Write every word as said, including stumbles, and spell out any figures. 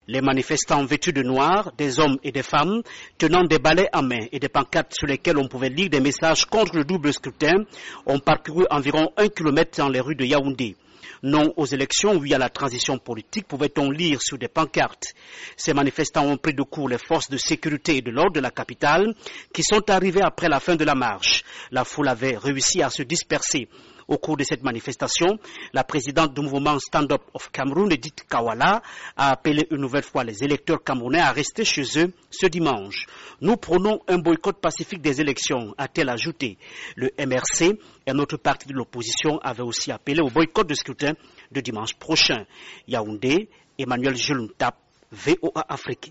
Les manifestants vêtus de noir, des hommes et des femmes, tenant des balais à main et des pancartes sur lesquelles on pouvait lire des messages contre le double scrutin, ont parcouru environ un kilomètre dans les rues de Yaoundé. Non aux élections, oui à la transition politique, pouvait-on lire sur des pancartes. Ces manifestants ont pris de court les forces de sécurité et de l'ordre de la capitale qui sont arrivés après la fin de la marche. La foule avait réussi à se disperser. Au cours de cette manifestation, la présidente du mouvement Stand-Up of Cameroun, Edith Kawala, a appelé une nouvelle fois les électeurs camerounais à rester chez eux ce dimanche. Nous prônons un boycott pacifique des élections, a-t-elle ajouté. Le M R C, un autre parti de l'opposition, avait aussi appelé au boycott de scrutin de dimanche prochain. Yaoundé, Emmanuel Jeluntap, V O A Afrique.